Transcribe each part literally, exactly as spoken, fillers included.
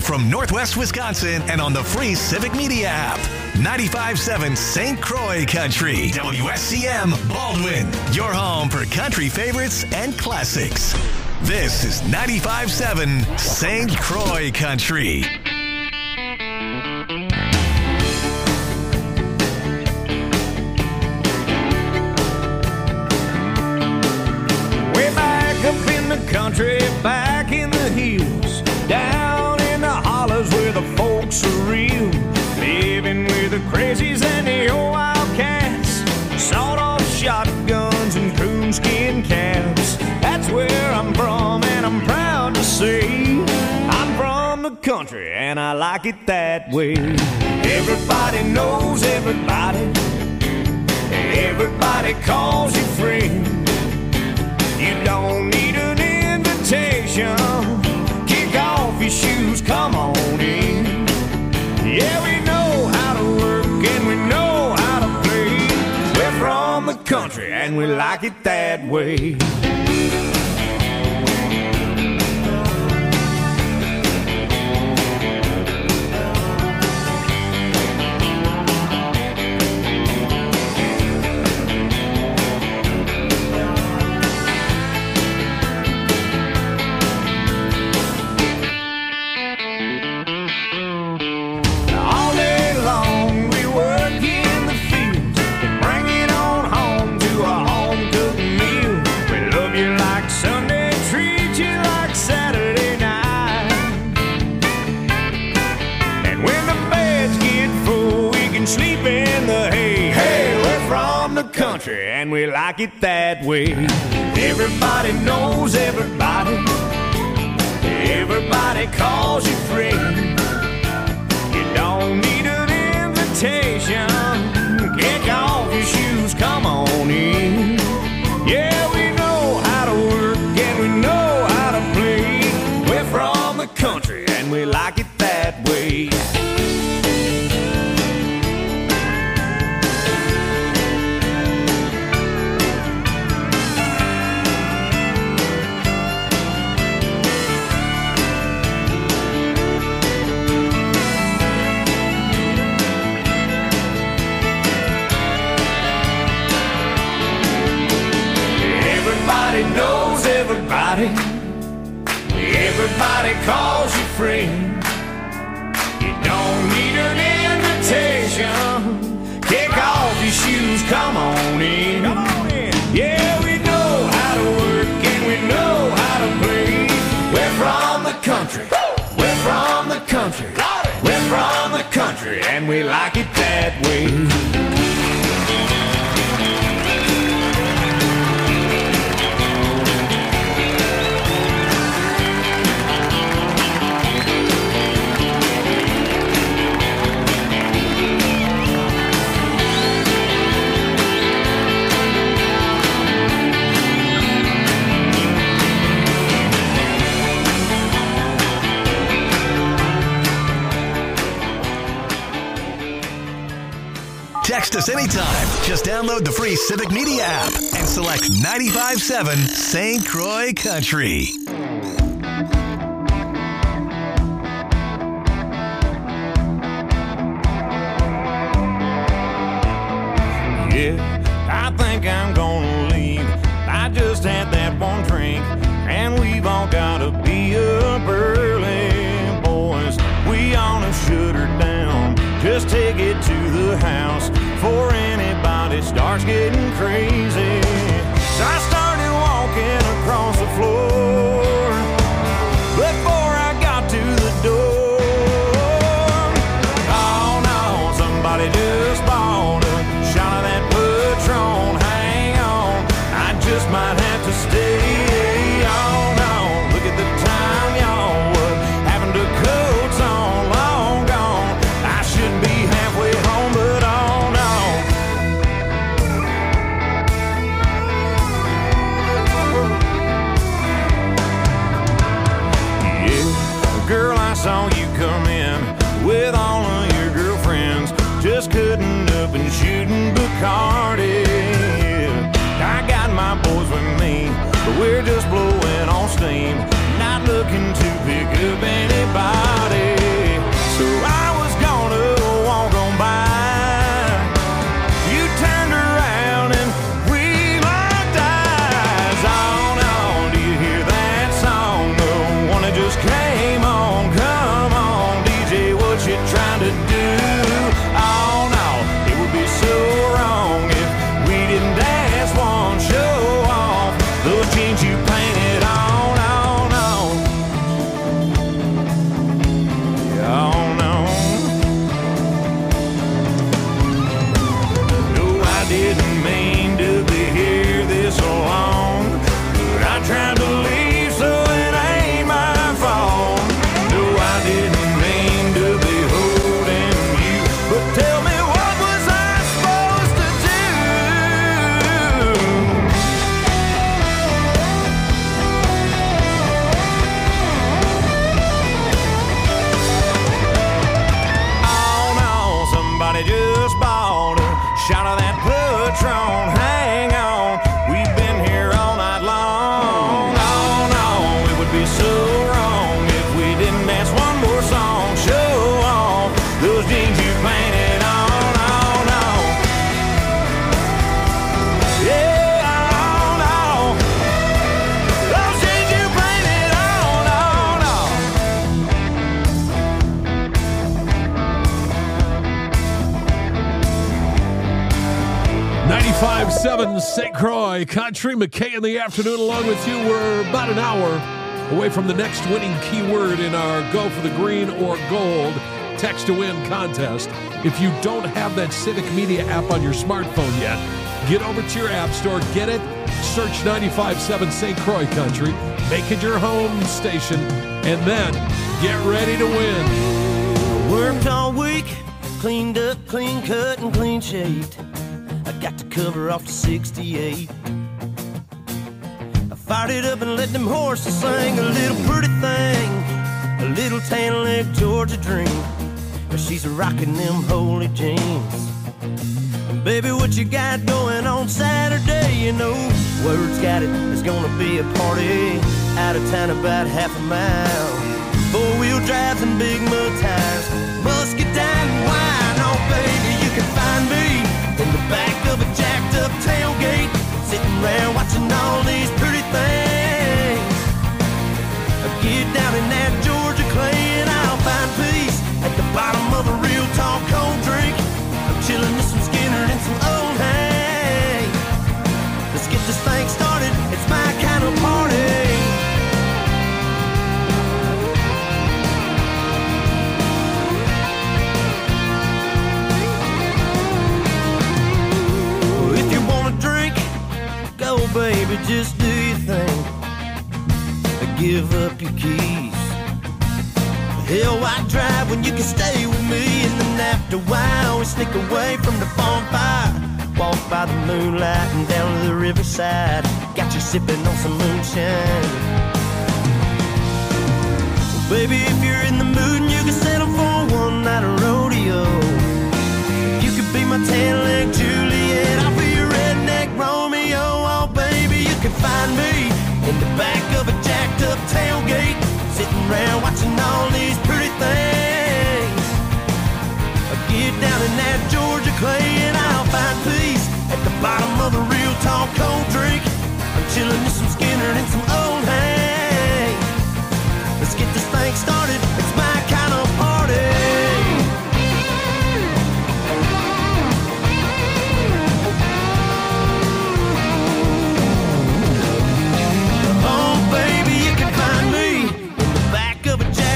Live from Northwest Wisconsin and on the free Civic Media app. ninety-five point seven Saint Croix Country. W S C M Baldwin. Your home for country favorites and classics. This is ninety-five point seven Saint Croix Country. Up in the country, back in the hills, down in the hollers where the folks are real, living with the crazies and the old wildcats, sawed-off shotguns and coonskin caps. That's where I'm from, and I'm proud to say I'm from the country, and I like it that way. Everybody knows everybody, everybody calls you friend. You don't need an invitation. Kick off your shoes, come on in. Yeah, we know how to work and we know how to play. We're from the country and we like it that way. Country and we like it that way. Everybody knows everybody, everybody calls you friend. You don't need an invitation. Kick off your shoes, come on in. Yeah, we know how to work and we know how to play. We're from the country and we like it that way. Knows everybody, everybody calls you friend. You don't need an invitation. Kick off your shoes, come on in. Come on in. Yeah, we know how to work and we know how to play. We're from the country, we're from the country, we're from the country, and we like it that way. Text us anytime. Just download the free Civic Media app and select ninety-five point seven Saint Croix Country. Yeah, I think I'm gonna leave. I just had that one drink, and we've all gotta be up early, boys. We ought to shut her down. Just take it to the house before anybody starts getting crazy. So I started walking across the floor before I got to the door. Oh no, somebody just bought a shot of that Patron. Hang on, I just might have to stay. Oh no, look at the time, y'all. What happened to coats on? Long gone. I should be halfway home, but oh no. Yeah, girl, I saw you come in with all of your girlfriends, just cutting up and shooting Bacardi. I got my boys with me, but we're just blowing on steam. Not not looking to pick up anybody. So I was gonna walk on by. You turned around and we locked eyes. On, on, do you hear that song? The one that just came on. Come on, D J, what you trying to do? Oh no, it would be so wrong if we didn't dance one, show off those jeans you painted on, on, on. Oh no. No, I didn't mean to be here this long, but I tried to leave, so it ain't my fault. No, I didn't mean to be holding you, but tell me, what was I supposed to do? Oh no, somebody just bought a shot of that Patron. Hang on, we've been here all night long. Oh no, it would be so wrong if we didn't dance one more song. Show off those jeans you painted on, on, on. Yeah, on, on. Those jeans you painted on, on, on. ninety-five point seven Saint Croix Country. McKay in the afternoon along with you. We're about an hour away from the next winning keyword in our Go for the Green or Gold Text to Win contest. If you don't have that Civic Media app on your smartphone yet, get over to your app store, get it, search ninety-five point seven Saint Croix Country, make it your home station, and then get ready to win. Worked all week, cleaned up, clean cut, and clean shaved. I got to cover off the sixty-eight. I fired it up and let them horses sing a little pretty thing, a little tan leg Georgia dream. But she's rocking them holy jeans. And baby, what you got going on Saturday? You know, word's got it, there's gonna be a party out of town about half a mile. Four-wheel drives and big mud tires, musket down and wine. Oh baby, you can find me in the back of a jacked up tailgate, sitting around watching all these pretty things. I get down in that Georgia clay and I'll find peace at the bottom of a real tall cold drink. I'm chilling with some Skinner and some old hay. Let's get this thing started, it's my kind of party. Go, baby, just do your thing. Give up your keys. Hell, why drive when you can stay with me? And then after a while, we sneak away from the bonfire, walk by the moonlight and down to the riverside. Got you sipping on some moonshine. Well, baby, if you're in the mood and you can settle for one night of rodeo, you could be my tan-leg Juliet, I'll be your redneck Romeo. Oh, baby, you can find me in the back of a jacked up tailgate, sitting around watching all these pretty things. I get down in that Georgia clay and I'll find peace at the bottom of a real tall cold drink. I'm chilling with some Skinner and some old hay. Let's get this thing started, it's my kind of party. Baby, you can find me in the back of a jack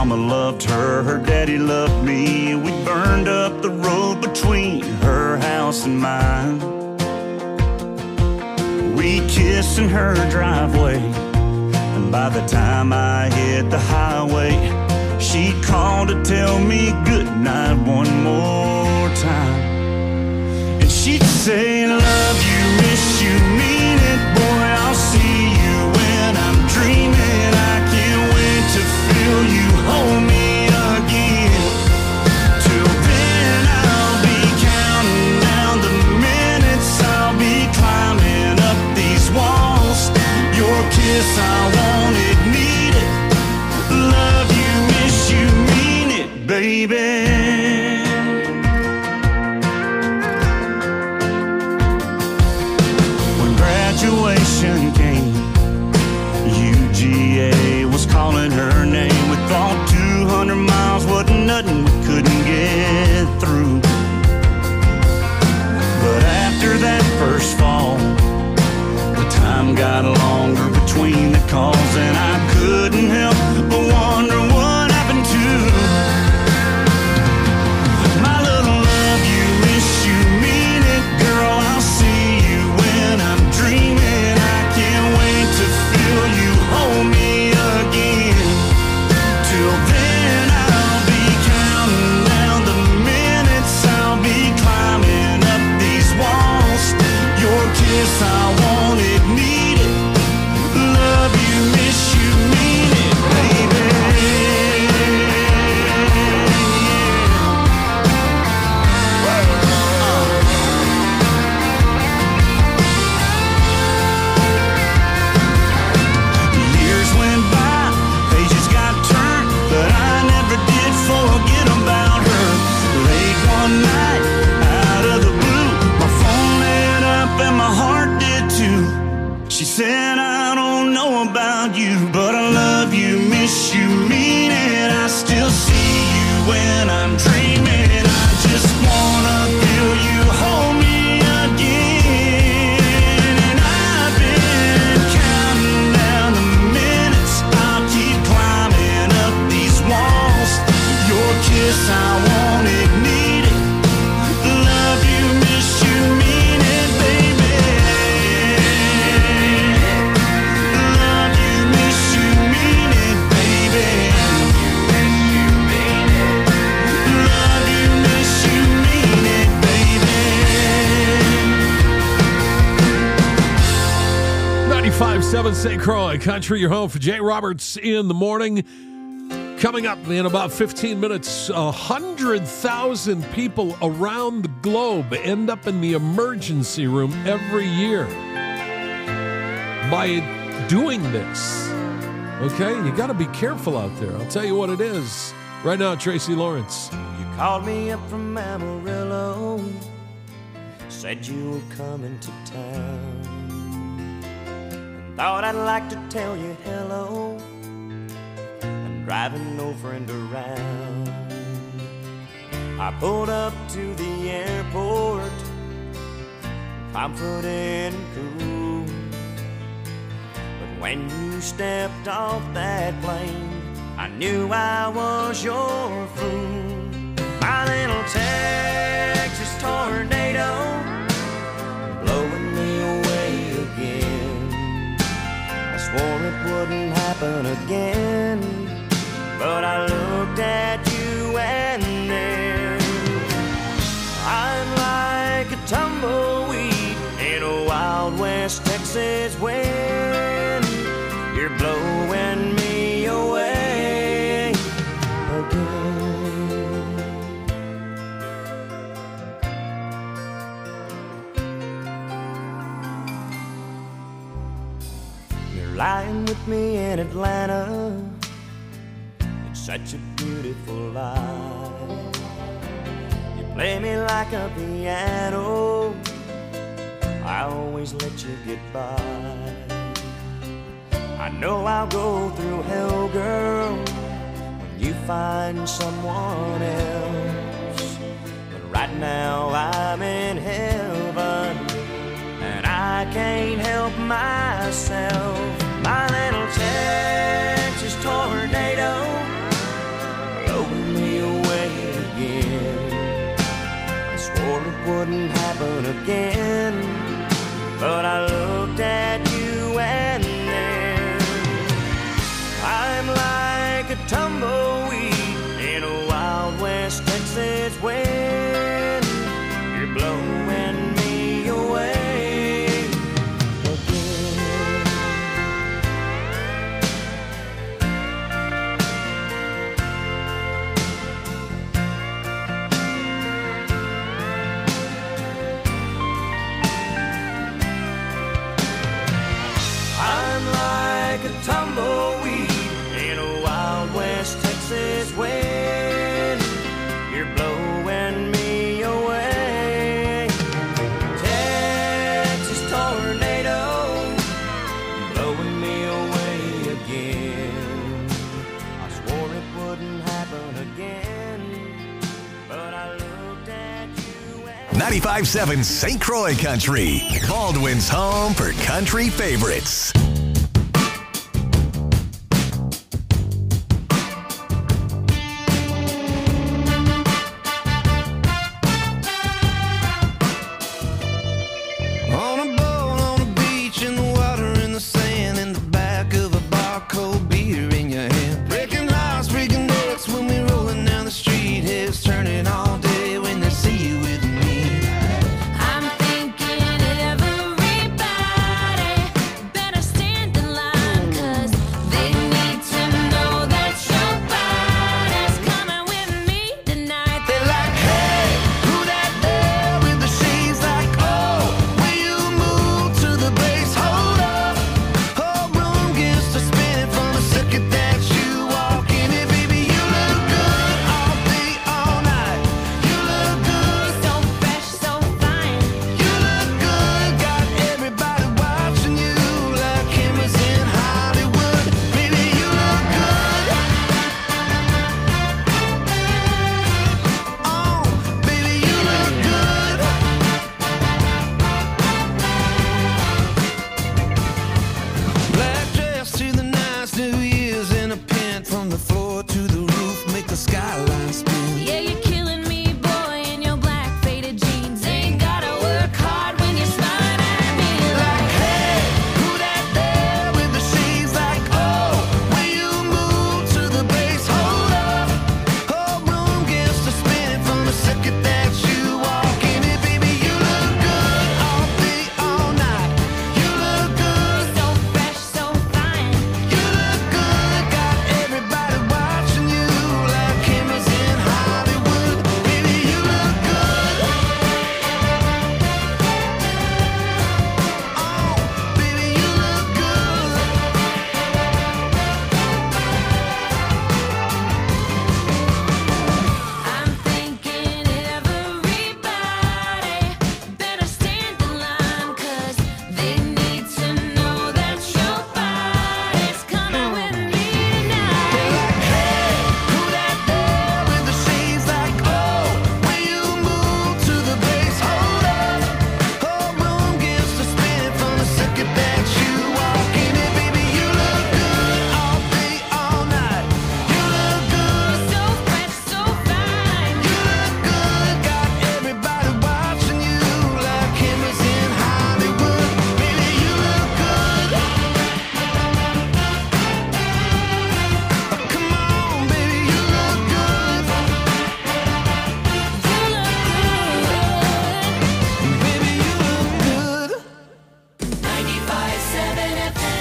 mama loved her, her daddy loved me. We burned up the road between her house and mine. We kissed in her driveway, and by the time I hit the highway, she called to tell me goodnight one more time. And she'd say, love you, miss you, mean it, boy, I'll see you when I'm dreaming. I can't wait to feel you hold me again. Till then I'll be counting down the minutes, I'll be climbing up these walls. Your kiss, I want it, need it. Love you, miss you, mean it, baby. When graduation came, U G A was calling her name. We thought two hundred miles wasn't nothing, we couldn't get through. But after that first fall, the time got longer between the calls, and I couldn't help but wonder what happened to my little love you, miss you, mean it, girl, I'll see you when I'm dreaming. I can't wait to feel you hold me again. Till then I'll be counting down the minutes, I'll be climbing up these walls. Your kiss, I want it, need it. Love you, miss you, mean it, baby. Years went by, pages got turned, but I never did forget about her. Late one night, out of the blue, my phone lit up and my heart did too. She said, I don't know about you, but I love you, miss you, mean it. I still see you when I'm dreaming. I just wanna feel you hold me again. And I've been counting down the minutes, I'll keep climbing up these walls. Your kiss, I want it, need it. Love you, miss you, mean it, baby. Love you, miss you, mean it, baby. Love you, miss you, mean it, baby. ninety-five point seven Saint Croix Country, your home for Jay Roberts in the morning. Coming up in about fifteen minutes, one hundred thousand people around the globe end up in the emergency room every year by doing this. Okay? You got to be careful out there. I'll tell you what it is. Right now, Tracy Lawrence. You called me up from Amarillo, said you were coming to town. Thought I'd like to tell you hello. I'm driving no friend around. I pulled up to the airport, confident and cool. But when you stepped off that plane, I knew I was your fool. My little Texas tornado, blowing me away again. I swore it wouldn't happen again, but I looked at you and then I'm like a tumbleweed in a Wild West Texas wind. You're blowing me away again. You're lying with me in Atlanta, it's such a beautiful life. You play me like a piano, I always let you get by. I know I'll go through hell, girl, when you find someone else. But right now I'm in heaven, and I can't help myself. My little Texas tornado, blowing me away again. I swore it wouldn't happen again, but I looked at you and then I'm like a tumbleweed in a Wild West Texas wind. You're blowing me away again. I'm like a tumbleweed in a Wild West Texas wind. You're blowing me away. Texas tornado, blowing me away again. I swore it wouldn't happen again, but I looked at you and ninety-five point seven Saint Croix Country, Baldwin's home for country favorites. on a boat, on a beach, in the water, in the sand, in the back of a bar, cold beer in your hand. Breaking hearts, breaking necks when we rolling down the street. Heads turning all day when they see you with me. I'm thinking everybody better stand in line, 'cause they need to know that your body's coming with me tonight. They're like, hey, who that there with the shades? Like, oh, will you move to the bass? Hold up, whole room gets to spinning from the second that you walk in it. Baby, you look good all day, all night. You look good, So fresh, so fine. you look good. Got everybody watching you like cameras in Hollywood. Baby, you look good. Oh, baby, you look good. Black dress to the nines, New Year's in a pin. From the floor to the roof, make the skyline spin. Yeah, you're killing me, boy, in your black faded jeans. Ain't gotta work hard when you're smiling at me. Like, hey, who that there with the shades? Like, oh, will you move to the bass? Hold up, whole room gets to spinning from the second that you walk in it. Baby, you look good all day, all night. You look good, So fresh, so fine. you look good. Got everybody watching you like cameras in Hollywood. Baby, you look good. Oh, baby, you look good. I'm thinking everybody better stand in line, 'cause they need to know that your body's coming with me tonight. Hey, who that there with the shades? Like, oh, will you move to the bass? Hold up, whole room gets to spinning from the second that you walk in it. Baby, you look good all day, all night. You look good, So fresh, so fine. you look good. Got everybody watching you like cameras in Hollywood. Baby, you look good. Come on, baby, you look good. You look good. Baby, you look good. ninety-five point seven F M.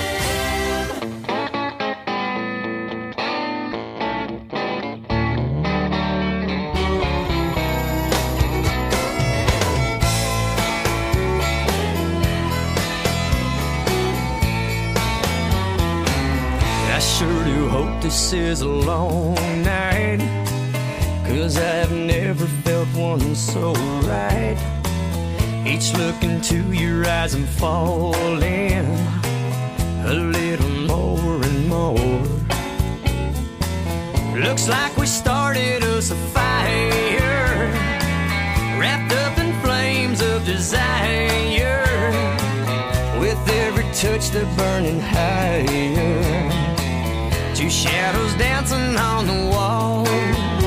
I sure do hope this is a long night, 'cause I've never felt one so right. Each look into your eyes I'm falling a little more and more. Looks like we started us a fire, wrapped up in flames of desire. With every touch they're burning higher. Two shadows dancing on the wall.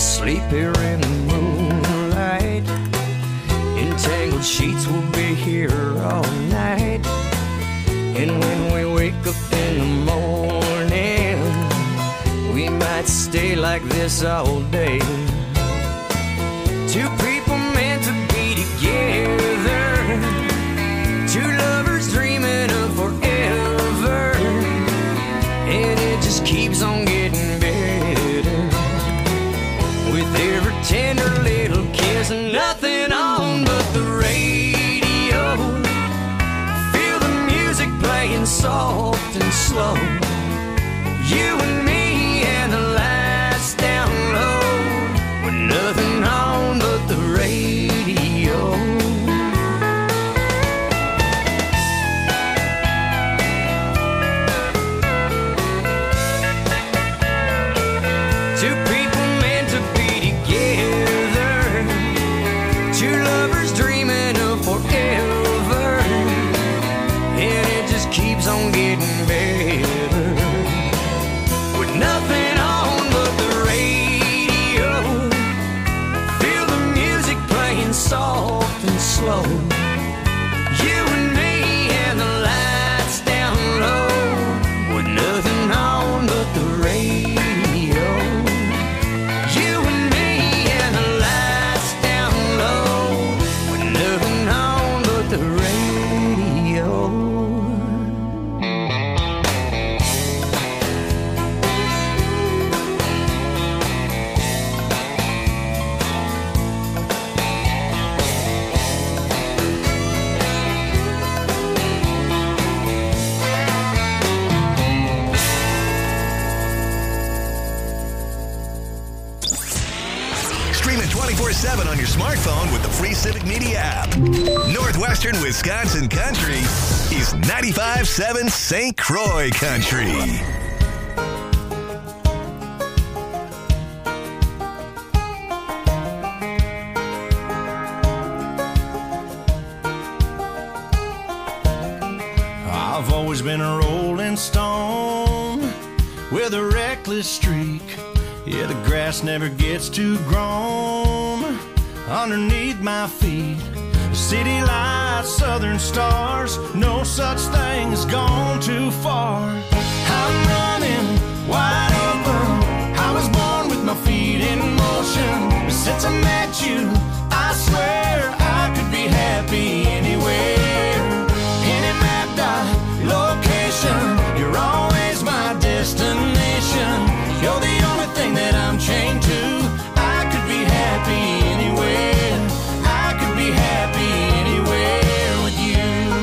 asleep here in the moonlight. Entangled sheets will be here all night. And when we wake up in the morning, we might stay like this all day. Two people meant to be together, two lovers dreaming of forever, and it just keeps on getting better with every tender little kiss and nothing on but the radio. Feel the music playing soft and slow. You and me and the lights down low, with nothing on but the radio. Two people meant to be together, two lovers dreaming of forever, and it just keeps on getting better with nothing on but the radio. Feel the music playing soft and slow. You and me and the lights down low, with nothing on but the radio. You and me and the lights down low, with nothing on but the radio. Stream it twenty-four seven on your smartphone with the free Civic Media app. Northwestern Wisconsin Country is ninety-five point seven Saint Croix Country. I've always been a rolling stone with a reckless streak. Yeah, the grass never gets too grown underneath my feet. City lights, southern stars, no such thing as gone too far. I'm running wide open. I was born with my feet in motion. But since I met you, I swear I could be happy anywhere. Any map dot location, you're always my destination. You're the only thing that I'm chained to. I could be happy anywhere. I could be happy anywhere with you.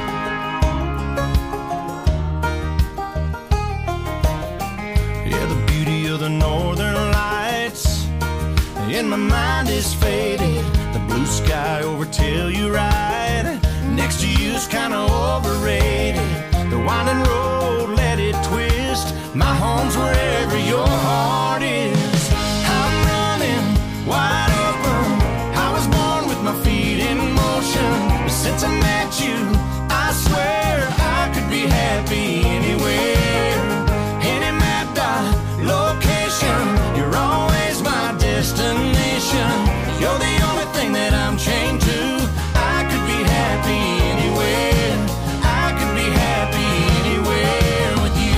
Yeah, the beauty of the northern lights in my mind is faded. The blue sky over Telluride next to you's kinda overrated. The winding road, let it twist. My home's wherever your heart is. I'm running wide open. I was born with my feet in motion. But since I met you, I swear I could be happy anywhere. Any map dot location, you're always my destination. You're the only thing that I'm chained to. I could be happy anywhere. I could be happy anywhere with you.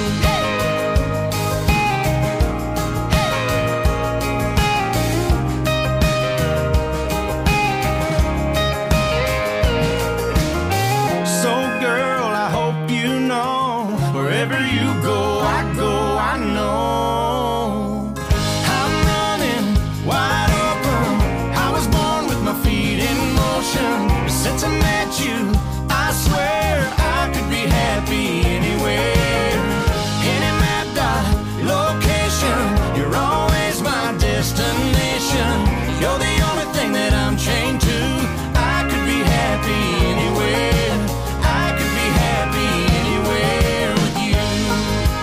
So girl, I hope you know, wherever you go, I go, I know. I'm running wide open. I was born with my feet in motion. But since I met you, I swear I could be happy anywhere. Any map dot location, you're always my destination. You're the only thing that I'm chained to. I could be happy anywhere. I could be happy anywhere with you.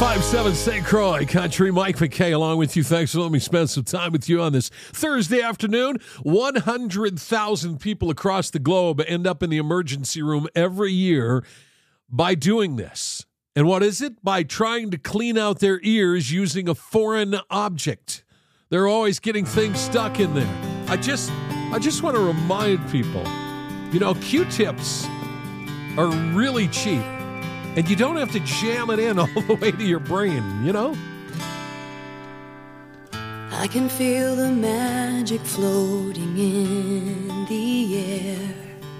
ninety-five seven Saint Croix Country. Mike McKay along with you. Thanks for letting me spend some time with you on this Thursday afternoon. one hundred thousand people across the globe end up in the emergency room every year by doing this. And what is it? By trying to clean out their ears using a foreign object. They're always getting things stuck in there. I just, I just want to remind people, you know, Q-tips are really cheap. And you don't have to jam it in all the way to your brain, you know? I can feel the magic floating in the air.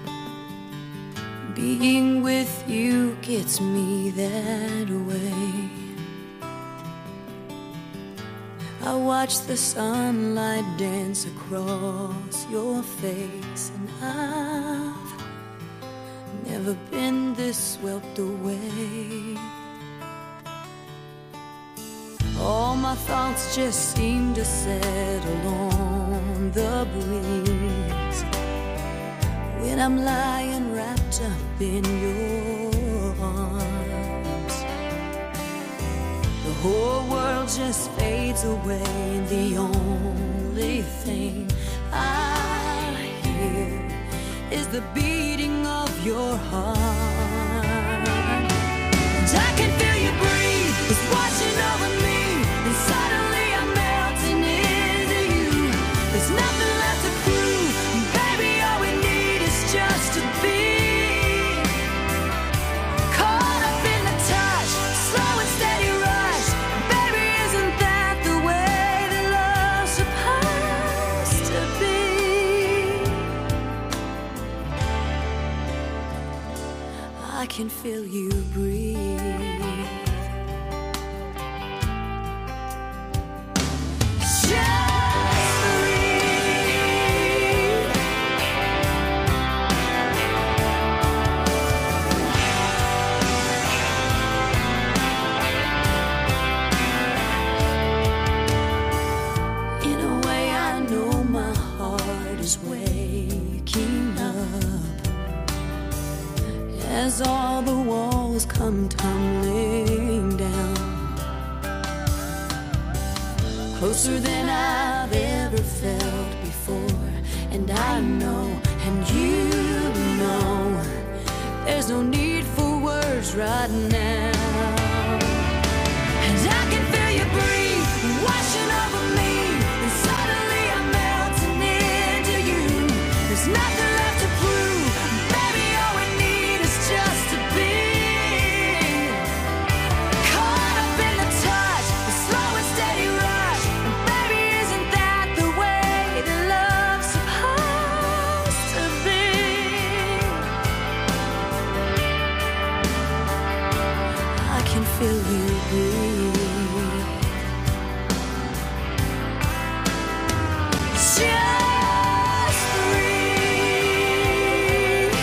Being with you gets me that way. I watch the sunlight dance across your face, and I've never been this swept away. All my thoughts just seem to settle on the breeze when I'm lying wrapped up in your arms. The whole world just fades away, and the only thing I hear is the beating of your heart. And I can feel you breathe, it's washing over me, and suddenly I'm melting into you. There's nothing left to prove, and baby, all we need is just to be caught up in the touch, slow and steady rush. Baby, isn't that the way that love's supposed to be? I can feel you breathe. Just breathe. In a way, I know my heart is waking up as all the walls come tumbling down, closer than I've ever felt before. And I know, and you know, there's no need for words right now. And I can feel you breathe, washing over me, and suddenly I'm melting into you. There's nothing left to prove, baby, all we need is just to be caught up in the touch, the slow and steady rush. And baby, isn't that the way that love's supposed to be? I can feel you breathe. Just breathe.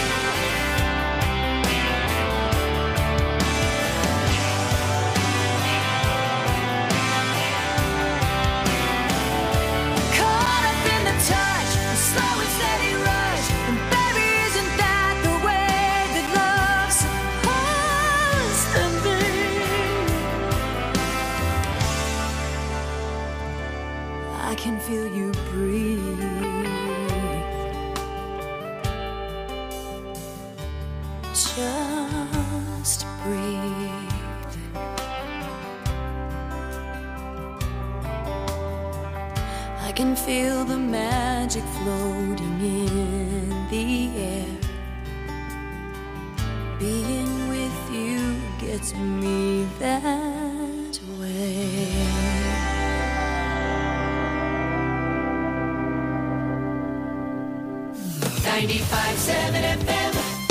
Caught up in the touch, a slow and steady rush. And baby, isn't that the way that love's supposed to be? I can feel you breathe. Just breathe. I can feel the magic floating in the air. Being with you gets me that way. ninety-five seven F M.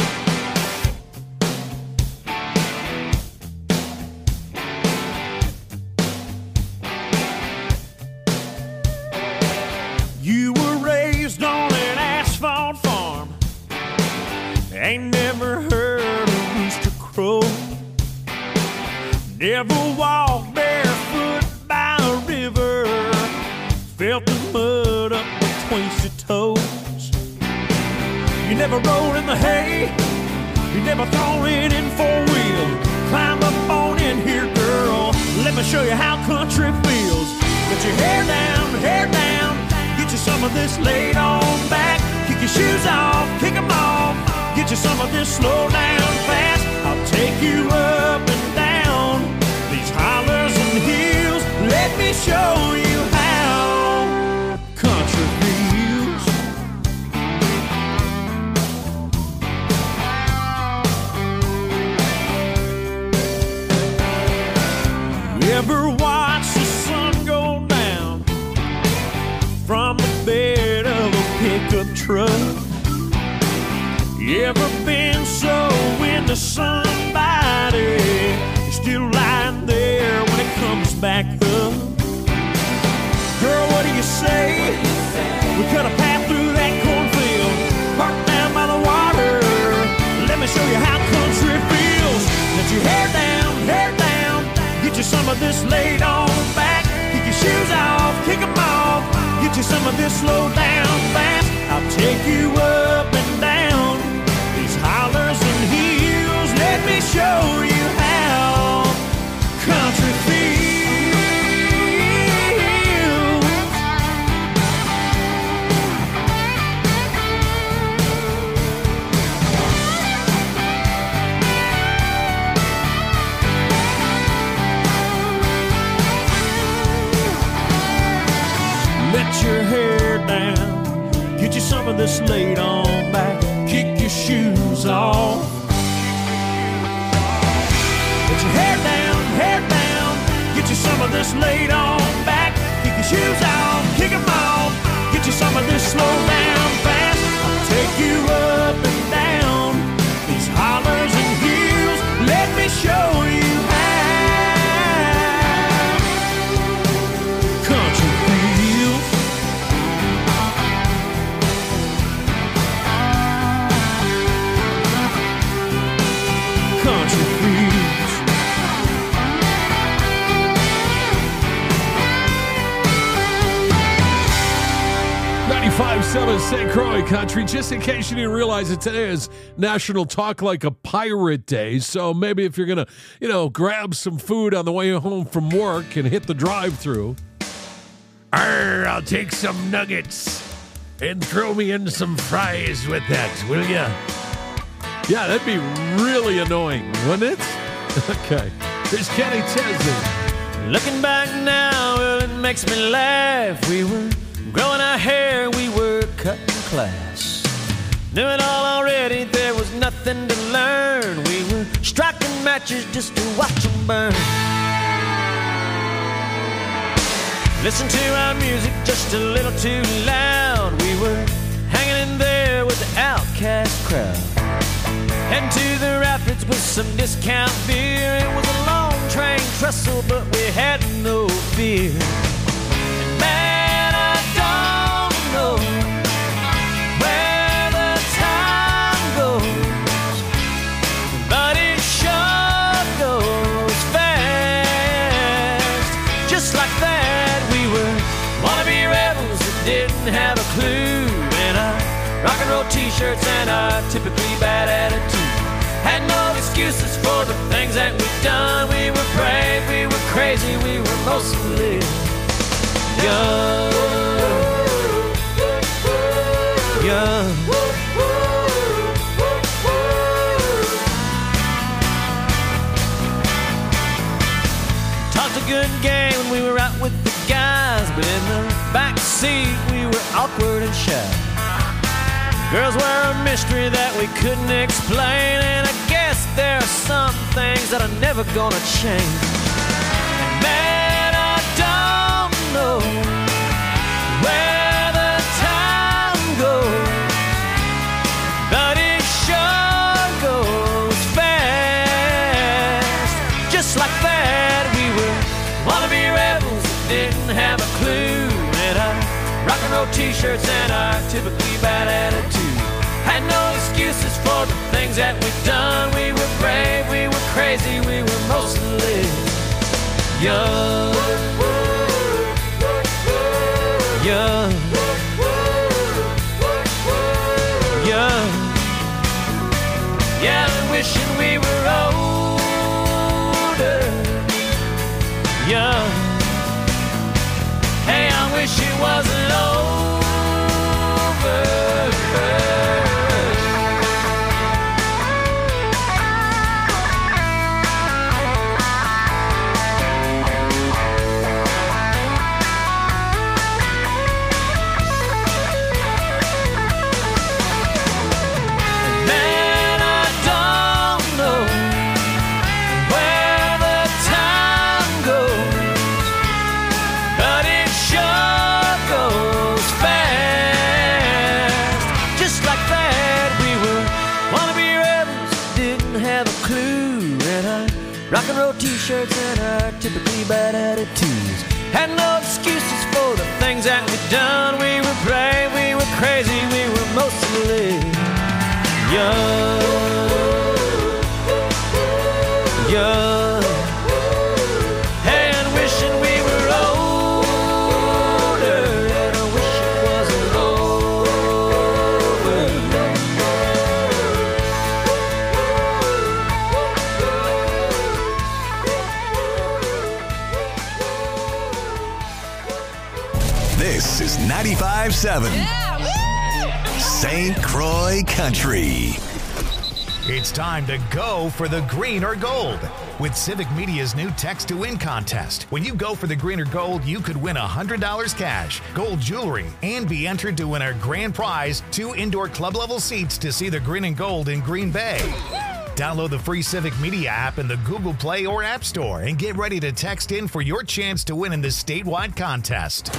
You were raised on an asphalt farm. Ain't never heard a rooster crow. Never walked barefoot by a river. Felt the mud up between your toes. You never rolled in the hay. You never thrown it in four wheel. Climb up on in here, girl. Let me show you how country feels. Get your hair down, hair down. Get you some of this laid on back. Kick your shoes off, kick them off. Get you some of this slow down fast. I'll take you up and down these hollers and hills. Let me show you how country feels. You ever watch the sun go down from the bed of a pickup truck? You ever been so into somebody you're still lying there when it comes back up? Girl, what do you say? We cut a path through that cornfield, parked down by the water. Let me show you how country feels. Let your hair down, hair down. Get you some of this laid on back. Kick your shoes off, kick them off. Get you some of this slow down fast. I'll take you up and down these hollers and hills. Let me show you how country feels. Let your hair down. Get you some of this laid on back. Kick your shoes off. Let your hair down, hair down. Get you some of this laid on back. Kick your shoes off, kick them off. Get you some of this slow down fast. I'll take you up and down these hollers and hills. Let me show you how country feels. Country feels. ninety-five seven Saint Croix Country. Just in case you didn't realize it, today is National Talk Like a Pirate Day. So maybe if you're going to, you know, grab some food on the way home from work and hit the drive-thru. Arr, I'll take some nuggets and throw me in some fries with that, will ya? Yeah, that'd be really annoying, wouldn't it? Okay. Here's Kenny Chesney. Looking back now, well, it makes me laugh. We were growing our hair, we were cutting class. Knew it all already, there was nothing to learn. We were striking matches just to watch them burn. Listen to our music just a little too loud. We were hanging in there with the outcast crowd. Heading to the rapids with some discount beer. It was a long train trestle, but we had no fear. And man, I don't know where the time goes, but it sure goes fast. Just like that, we were wannabe rebels that didn't have a clue. And our rock and roll t-shirts and our typically bad attitude had no excuses for the things that we've done. We were brave, we were crazy, we were mostly young. Young. Talked a good game when we were out with the guys, but in the back seat we were awkward and shy. Girls were a mystery that we couldn't explain, and I guess there are some things that are never gonna change. And man, I don't know where the time goes, but it sure goes fast. Just like that, we were wannabe rebels that didn't have a clue. And our rock and roll t-shirts and our typically bad attitude had no excuses for the things that we've done. We were brave, we were crazy, we were mostly young. Young. Young. Yeah, wishing we were older. wish it wasn't over. Rock and roll t-shirts and our typically bad attitudes. Had no excuses for the things that we'd done. We were brave, we were crazy, we were mostly young. Young. And wishing we were older. And I wish it wasn't over. This is ninety-five seven Saint Croix Country. It's time to go for the green or gold with Civic Media's new Text to Win contest. When you go for the green or gold, you could win one hundred dollars cash, gold jewelry, and be entered to win our grand prize, two indoor club-level seats to see the green and gold in Green Bay. Download the free Civic Media app in the Google Play or App Store and get ready to text in for your chance to win in this statewide contest.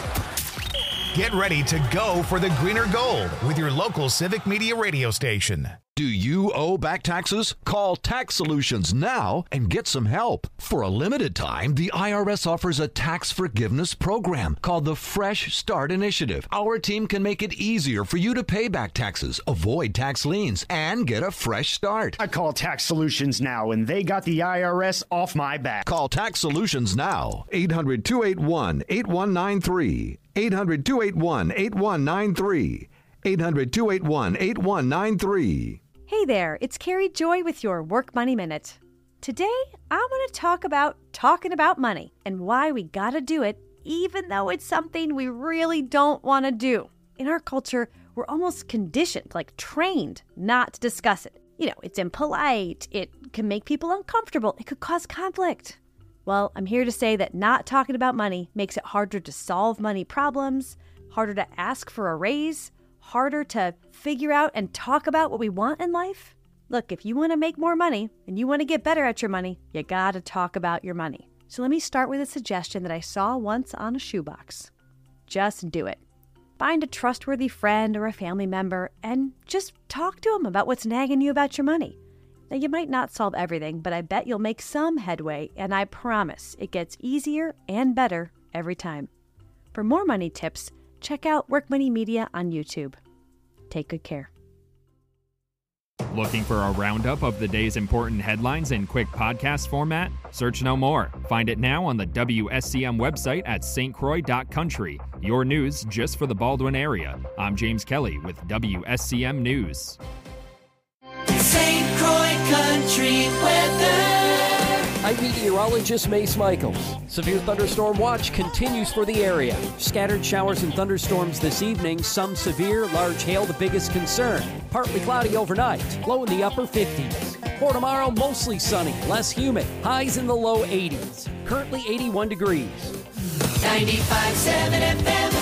Get ready to go for the green or gold with your local Civic Media radio station. Do you owe back taxes? Call Tax Solutions now and get some help. For a limited time, the I R S offers a tax forgiveness program called the Fresh Start Initiative. Our team can make it easier for you to pay back taxes, avoid tax liens, and get a fresh start. I call Tax Solutions now, and they got the I R S off my back. Call Tax Solutions now. eight hundred, two eight one, eight one nine three. eight hundred, two eight one, eight one nine three. eight hundred, two eight one, eight one nine three. Hey there, it's Carrie Joy with your Work Money Minute. Today, I want to talk about talking about money and why we gotta do it even though it's something we really don't want to do. In our culture, we're almost conditioned, like trained, not to discuss it. You know, it's impolite, it can make people uncomfortable, it could cause conflict. Well, I'm here to say that not talking about money makes it harder to solve money problems, harder to ask for a raise, harder to figure out and talk about what we want in life. Look, if you want to make more money and you want to get better at your money, you got to talk about your money. So let me start with a suggestion that I saw once on a shoebox. Just do it. Find a trustworthy friend or a family member and just talk to them about what's nagging you about your money. Now, you might not solve everything, but I bet you'll make some headway, and I promise it gets easier and better every time. For more money tips, check out Work Money Media on YouTube. Take good care. Looking for a roundup of the day's important headlines in quick podcast format? Search no more. Find it now on the W S C M website at s t croix dot country. Your news just for the Baldwin area. I'm James Kelly with W S C M News. Saint Croix Country weather. I'm meteorologist Mace Michaels. Severe thunderstorm watch continues for the area. Scattered showers and thunderstorms this evening. Some severe, large hail the biggest concern. Partly cloudy overnight. Low in the upper fifties. For tomorrow, mostly sunny, less humid. Highs in the low eighties. Currently eighty-one degrees. ninety-five point seven F M.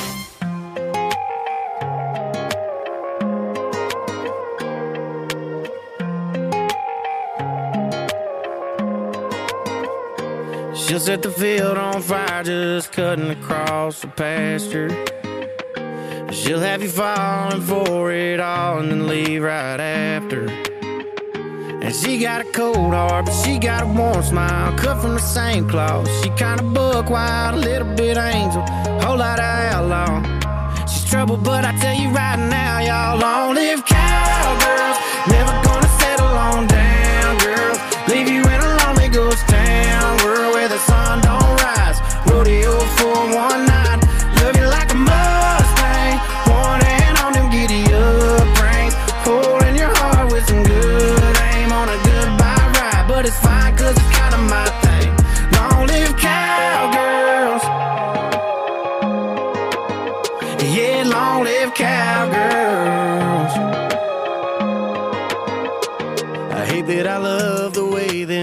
She'll set the field on fire just cutting across the pasture. She'll have you falling for it all and then leave right after. And she got a cold heart, but she got a warm smile, cut from the same cloth. She kinda buck wild, a little bit angel, whole lot of outlaw. She's trouble, but I tell you right now, y'all long-lived cowgirls, never gonna settle on down, girls. Leave you in a lonely ghost town, world where the sun don't rise. Rodeo for one night, love you like a Mustang. One hand on them giddy up reins, holding your heart with some good aim on a goodbye ride. But it's fine, cause it's kinda my thing. Long live cowgirls.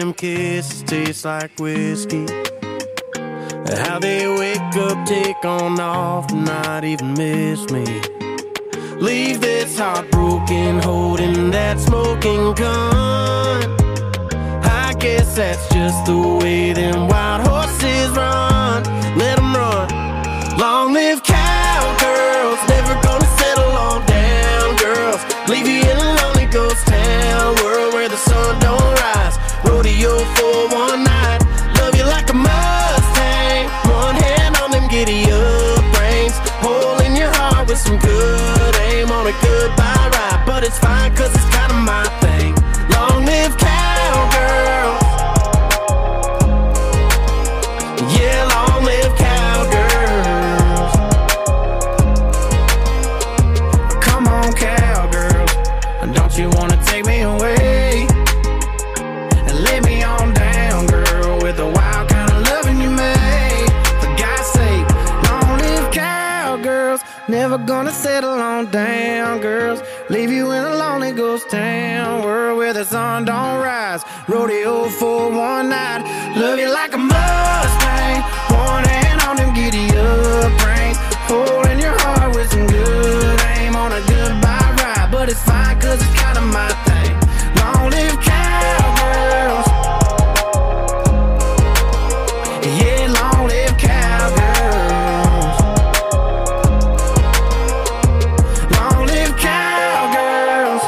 them kisses taste like whiskey. How they wake up, take on off, and not even miss me. Leave this heartbroken, holding that smoking gun. I guess that's just the way them wild horses run. Let them run. Long live cowgirls, never gonna settle on down girls. Leave you in a lonely ghost town world where the sun don't rise. Rodeo for one night, love you like a Mustang. One hand on them giddy up reins, hole in your heart with some good aim on a goodbye ride. But it's fine cause it's kinda my thing. Long live cowgirls. Yeah, long live cowgirls. Come on, cowgirls, don't you wanna take me away and lay me on down, girl, with the wild kind of loving you made. For God's sake, long live cowgirls. Never gonna settle on down, girls. Leave you in a lonely ghost town world where the sun don't rise. Rodeo for one night, love you like a Mustang. One hand on them giddy up reins, holding your heart with some good aim on a goodbye ride. But it's fine cause it's kinda my thing. Long live cowgirls. Yeah, long live cowgirls. Long live cowgirls.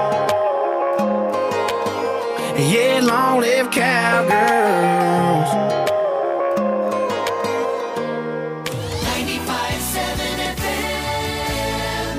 Yeah, long live cowgirls. ninety-five seven F M.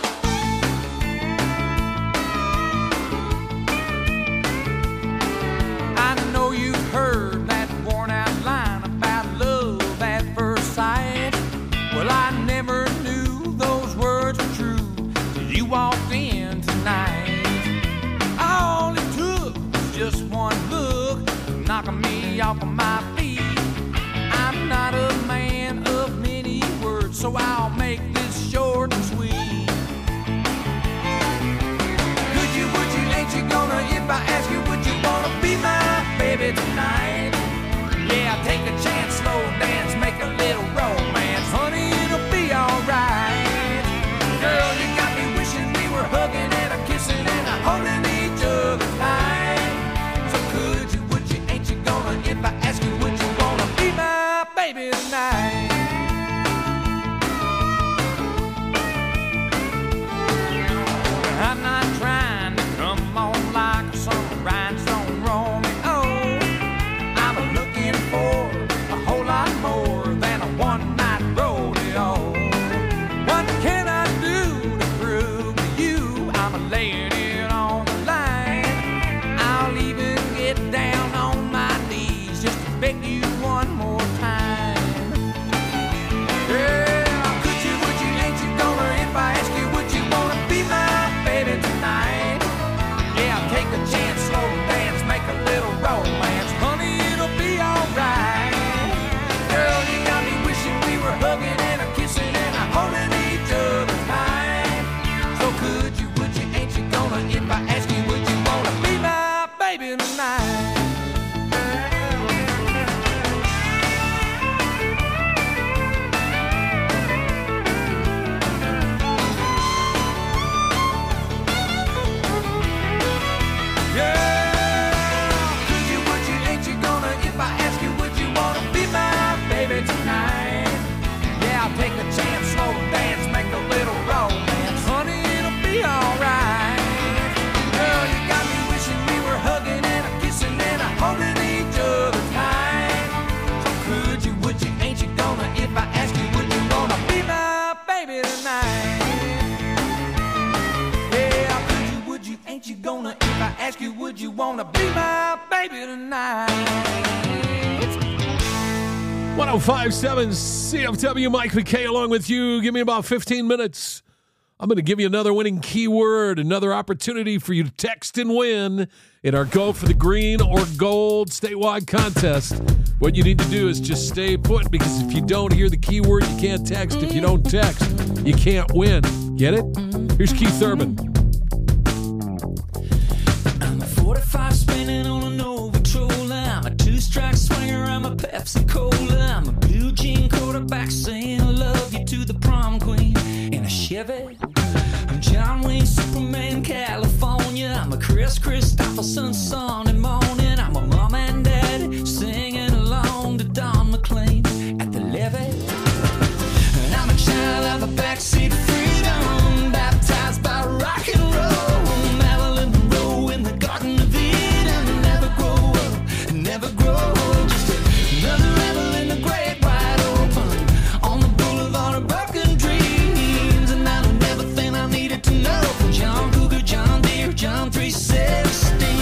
I know you've heard that worn out line about love at first sight. Well, I never knew those words were true till you walked in tonight. All it took was just one look, knocking me off of my feet. I'm not a man of many words, so I'll make this short and sweet. Could you, would you, ain't you gonna, if I ask you, would you wanna be my baby tonight? Yeah, take a chance, slow dance, make a little romance. Honey, it'll be alright. Girl, you got me wishing we were hugging and a kissing and a holding each other tight. So could you, would you, ain't you gonna, if I ask you, would you wanna be my baby tonight? I'm not trying to come on like some rhinestone Romeo. I'm looking for a whole lot more than a one-night rodeo. What can I do to prove to you I'm laying it on the line? I'll even get down on my knees just to beg you one more time. Yeah, could you, would you, ain't you gonna, if I ask you, would you wanna be my baby tonight? Yeah, take a chance, slow dance, make a little romance. Honey, it'll be alright. Girl, you got me wishing we were hugging and a kissing and a holding each other tight. So could you, would you, ain't you gonna, if I ask you, would you wanna be my baby tonight? Yeah, could you, would you, ain't you gonna, if I ask you, would you wanna be my baby tonight? Yeah, I'll take a chance, slow dance, make a little romance. Honey, it'll be alright. Girl, you got me wishing we were hugging and a kissing and a holding each other tight. So could you, would you, ain't you gonna, if I ask you, would you wanna be my baby tonight? Yeah, could you, would you, ain't you gonna, if I ask you, would you wanna be my baby tonight? one oh five point seven C F W, Mike McKay along with you. Give me about fifteen minutes. I'm going to give you another winning keyword, another opportunity for you to text and win in our Go for the Green or Gold statewide contest. What you need to do is just stay put, because if you don't hear the keyword, you can't text. If you don't text, you can't win. Get it? Here's Keith Urban. forty-five spinning on an old patrol. swinger, I'm a Pepsi Cola. I'm a blue jean quarterback saying I love you to the prom queen in a Chevy. I'm John Wayne, Superman, California. I'm a Chris Christopherson, Sunday morning. I'm a mom and dad singing along to Don McLean at the levee. And I'm a child of a backseat freedom, baptized by rock and roll. Marilyn Monroe in the Garden of Eden. Never grow up, never grow old. Just another rebel in the great wide open on the boulevard of broken dreams. And I learned everything I needed to know from John Cougar, John Deere, John three sixteen.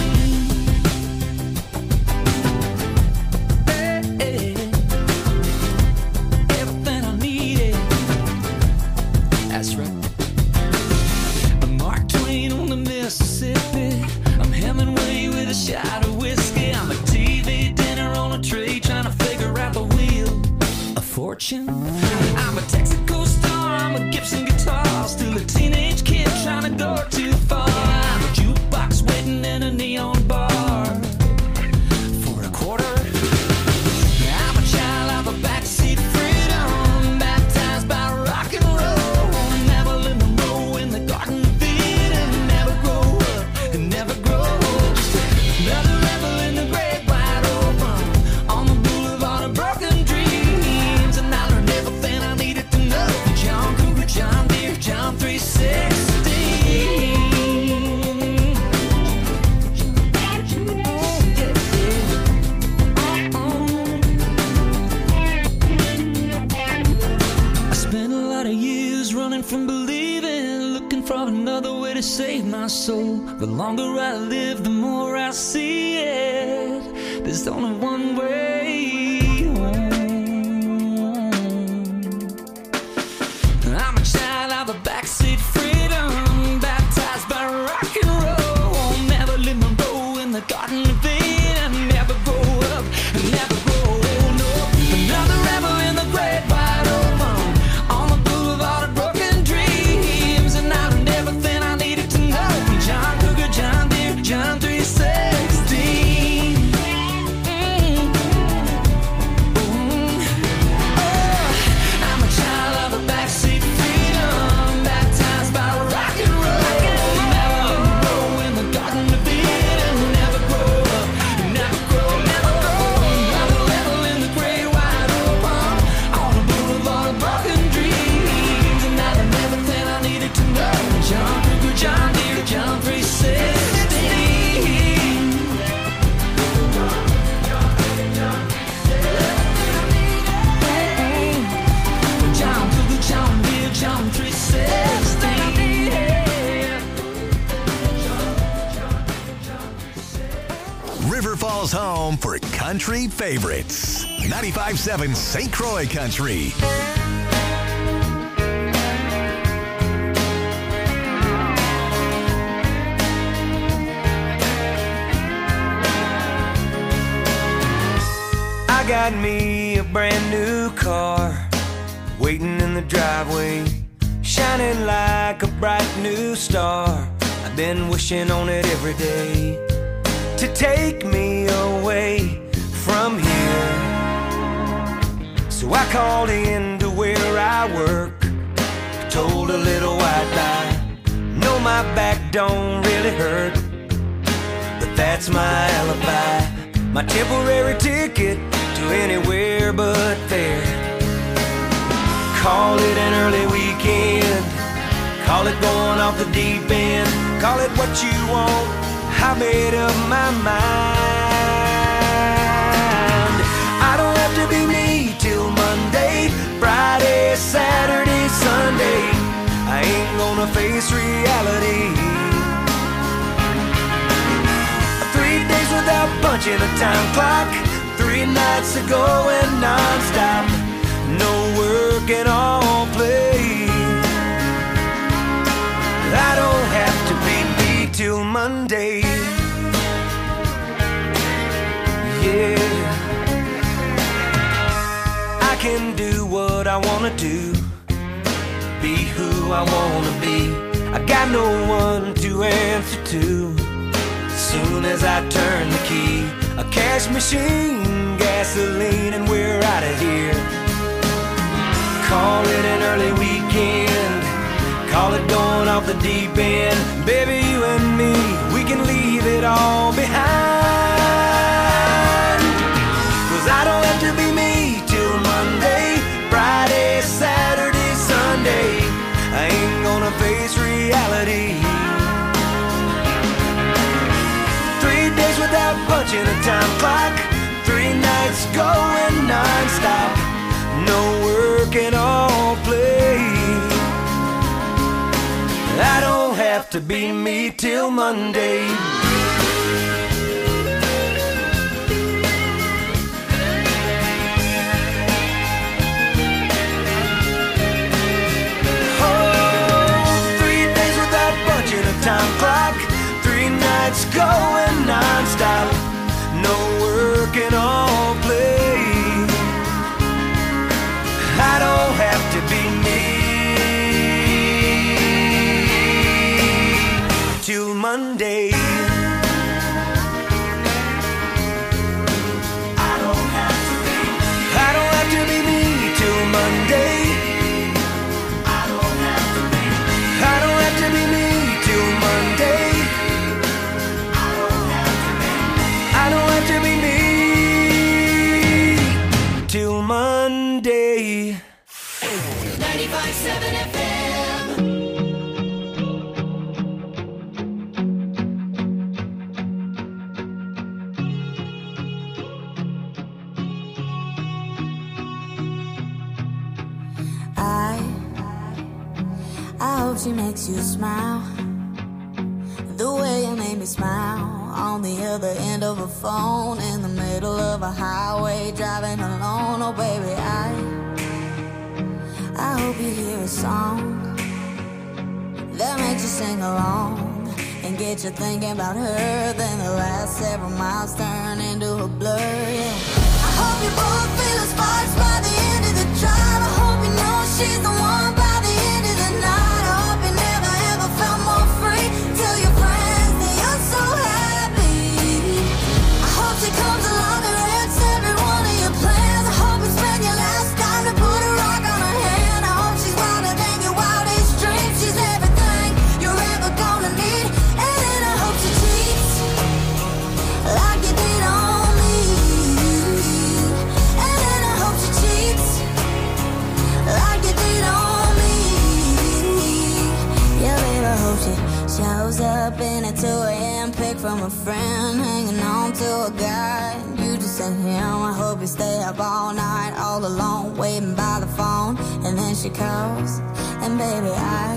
Hey, hey. Everything I needed. That's right. I'm Mark Twain on the Mississippi. I'm Hemingway with a shot of whiskey. I'm a T V dinner on a tray trying to figure out the wheel of fortune. I'm a Texaco star, I'm a Gibson guitar, still a teenage kid trying to go too far. I'm a jukebox waiting in a neon bar for a quarter. I'm a child of a backseat freedom, baptized by rock and roll. Marilyn Monroe in the Garden of Eden. Never grow up, never grow old. Just another rebel in the great wide open on the boulevard of broken dreams. And I learned everything I needed to know from John Cougar, John Deere, John three sixteen. I spent a lot of years running from believing, looking for another way to save my soul. The longer I live, the more I see it. There's only one way home. I'm a child of a backseat freedom, baptized by rock and roll. Marilyn Monroe in the Garden of Eden. Never grow up, never grow old. No, another rebel in the great wide open on the boulevard of broken dreams. And I learned everything I needed to know from John Cougar, John Deere, John three sixteen. Mm. Mm. Oh, I'm a child of a backseat freedom, baptized by rock and roll. Marilyn Monroe in the Garden of Eden. Never grow up, never grow, never grow. Another level in the great wide open on the boulevard of broken dreams. And I learned everything I needed to know from John Cougar, John Deere, John three sixteen. John Cougar, John Deere, John three sixteen. River Falls home for country favorites. ninety-five point seven Saint Croix Country. I got me a brand new car waiting in the driveway, shining like a bright new star. I've been wishing on it every day to take me away from here. So I called in to where I work, told a little white lie. No, my back don't really hurt, but that's my alibi, my temporary ticket to anywhere but there. Call it an early weekend, call it going off the deep end, call it what you want, I made up my mind. I don't have to be me till Monday, Friday, Saturday, Sunday. I ain't gonna face reality. Three days without punching a time clock, three nights to go and non-stop, no work and all play. I don't have to be me till Monday. Yeah, I can do what I wanna do, be who I wanna be. I got no one to answer to, soon as I turn the key. A cash machine, gasoline, and we're out of here. Call it an early weekend, call it going off the deep end. Baby, you and me, we can leave it all behind. Cause I don't have to be me till Monday, Friday, Saturday, Sunday. I ain't gonna face reality. Three days without punching a time clock, three nights going non-stop. No work and all play. I don't have to be me till Monday. Time clock, three nights going non-stop. No work and all play. I don't have to be me till Monday. I don't have to be I don't have to be me till Monday. I don't have to be I don't have to be me till Monday. I don't have to be I don't have to be me till Monday. ninety-five seven F M. I I hope she makes you smile the way you made me smile on the other end of a phone in the middle of a highway driving alone. Oh baby, I I hope you hear a song that makes you sing along and get you thinking about her. Then the last several miles turn into a blur. Yeah. I hope you both feel the sparks by the end of the drive. I hope you know she's the one by the end of the night. I hope you never ever felt more free. Tell your friends that you're so happy. I hope she comes along and wrecks every one of your plans. I hope you spend your last time to put a rock on her hand. I hope she's wilder than your wildest dreams. She's everything you're ever gonna need. And then I hope she cheats like you did on me. And then I hope she cheats like you did on me. Yeah, baby, I hope she shows up in a two a.m. pic from a friend, hanging on to a guy you just sent him. I hope you stay up all night, all alone, waiting by the phone. And then she calls, and baby, I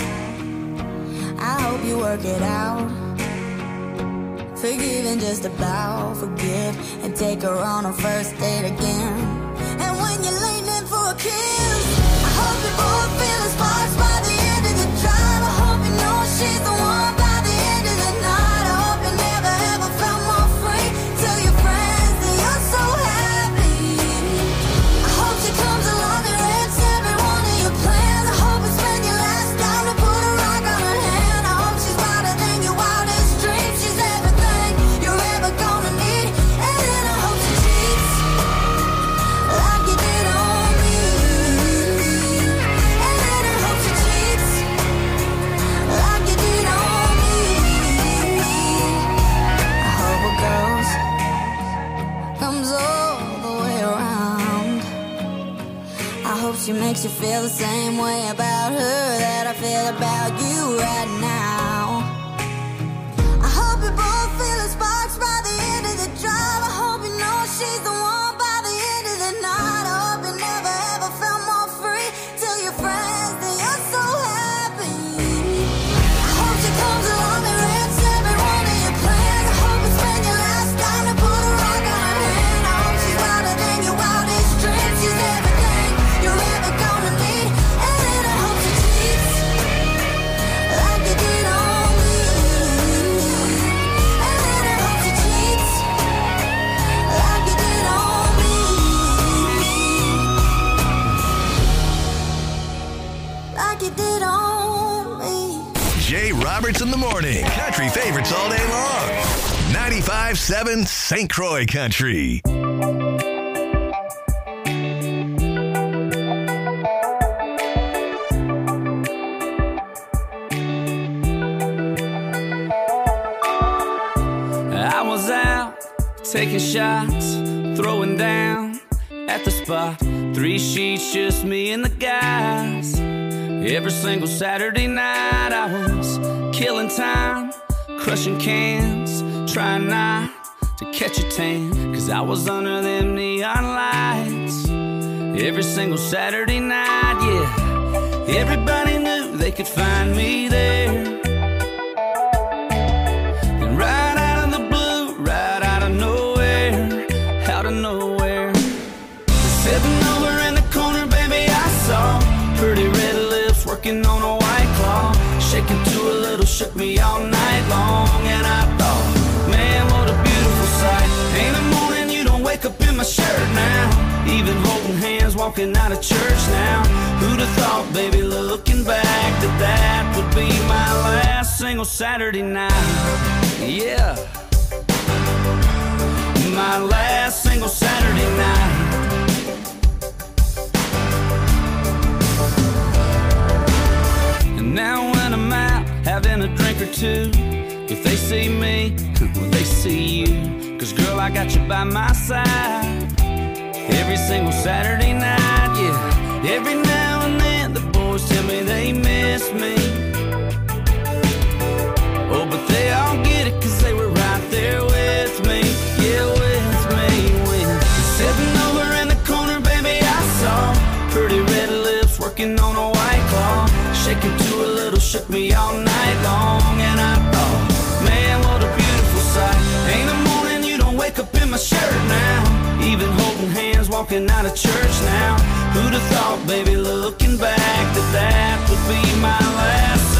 I hope you work it out. Forgive and just about forgive, and take her on a first date again. And when you're leaning for a kiss, I hope you both feel the sparks by the end of the drive. I hope you know she's the one by the end of the night. I hope you never ever felt more free. Tell your friends that you're so happy. I hope she comes along and wrecks every one of your plans. I hope you spend your last time to put a rock on her hand. I hope she's wilder than your wildest dreams. She's everything you're ever gonna need. And then I hope she cheats like you did on me. And then I hope she cheats like you did on me. I hope it goes, comes all the way around. I hope she makes you feel the same way about her that I feel about you right now. I hope you both feel the sparks by the end of the drive. I hope you know she's the one by the end of the night. I hope you never ever felt more free. Tell your friends that you're so happy. I hope she comes along and wrecks every one of your plans. I hope you spend your last time to put a rock on her hand. I hope she's wilder than your wildest dreams. She's everything you're ever gonna need. And then I hope she cheats like you did on me. And then I hope she cheats like you did on me. Like you did on me. Jay Roberts in the morning. Country favorites all day long. ninety-five seven Saint Croix Country. I was out taking shots, throwing down at the spot. Three sheets, just me and the guys. Every single Saturday night I was killing time, crushing cans, trying not to catch a tan, cause I was under them neon lights. Every single Saturday night, yeah, everybody knew they could find me there. And right out of the blue, right out of nowhere, out of nowhere, sitting over in the corner, baby, I saw pretty red lips working on a white claw, shaking to a little, shook me all night long. And I thought, man, what a beautiful sight. Ain't a morning you don't wake up in my shirt now, even holding hands walking out of church now. Who'd have thought, baby, looking back, that that would be my last single Saturday night. Yeah, my last single Saturday night. And now when I'm out having a drink or two, if they see me, will they see you? Cause girl, I got you by my side every single Saturday night, yeah. Every now and then the boys tell me they miss me. Oh, but they all get it cause they were right there with me. Yeah, with me, with sitting over in the corner, baby, I saw pretty red lips working on a white claw, shaking to a little, shook me all night long. And I thought, man, what a beautiful sight. Ain't a morning you don't wake up in my shirt now, even holding hands walking out of church now. Who'd have thought, baby,